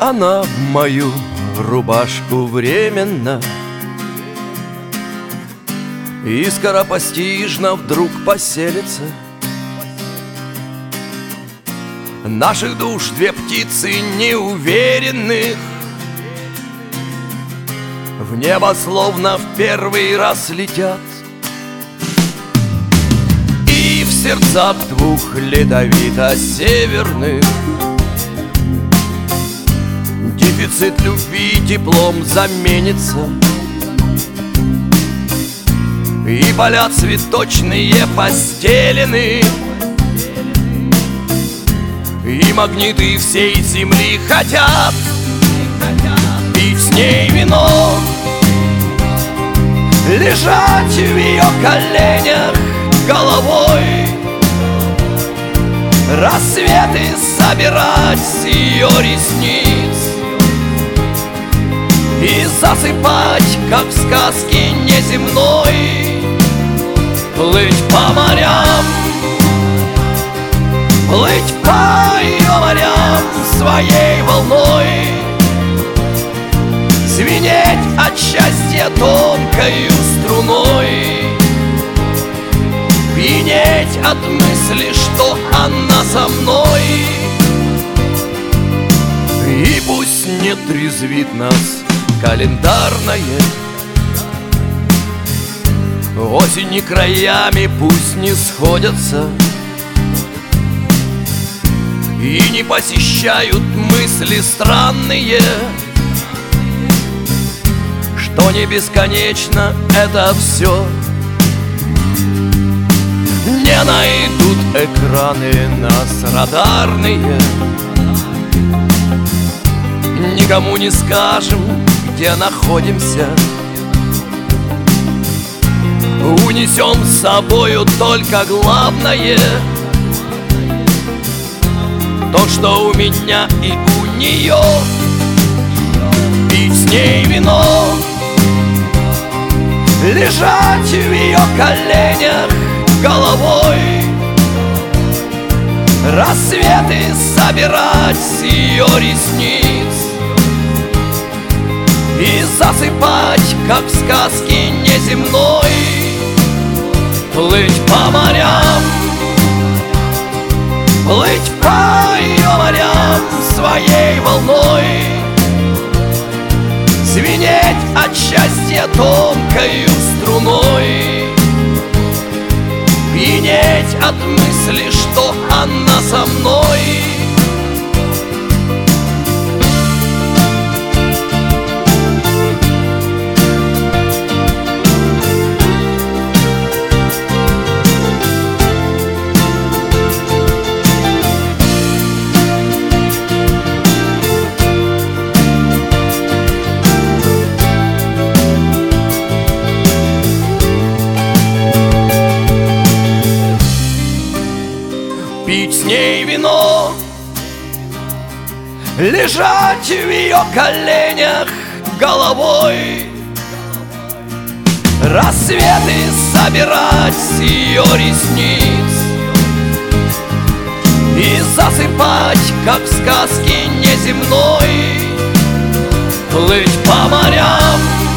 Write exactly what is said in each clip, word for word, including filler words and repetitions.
она в мою рубашку временно и скоропостижно вдруг поселится. Наших душ две птицы неуверенных в небо словно в первый раз летят, и в сердцах двух ледовито-северных дефицит любви теплом заменится, и поля цветочные постелены, и магниты всей земли хотят пить с ней вино, лежать в ее коленях головой, рассветы собирать с ее ресниц и засыпать, как в сказке неземной, плыть по морям, плыть по ее морям своей волной, звенеть от счастья тонкою струной, пьянеть от мысли, что она со мной. И пусть не трезвит нас календарное, осень и краями пусть не сходятся, и не посещают мысли странные, что не бесконечно это все. Не найдут экраны нас радарные, никому не скажем, где находимся, унесем с собою только главное, то, что у меня и у нее. Пить с ней вино, лежать в ее коленях головой, рассветы собирать с ее ресниц и засыпать, как в сказке неземной, плыть по морям, плыть по ее морям своей волной, звенеть от счастья тонкою струной, пьянеть от мысли, что она со мной. Пить с ней вино, лежать в ее коленях головой, рассветы собирать с ее ресниц и засыпать, как в сказке неземной, плыть по морям,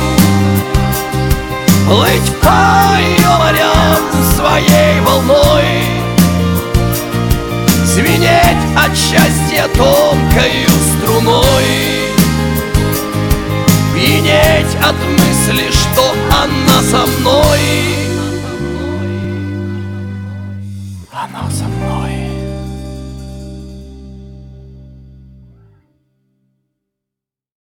плыть по ее морям своей волной, звенеть от счастья тонкою струной, пьянеть от мысли, что она со мной. Она со мной.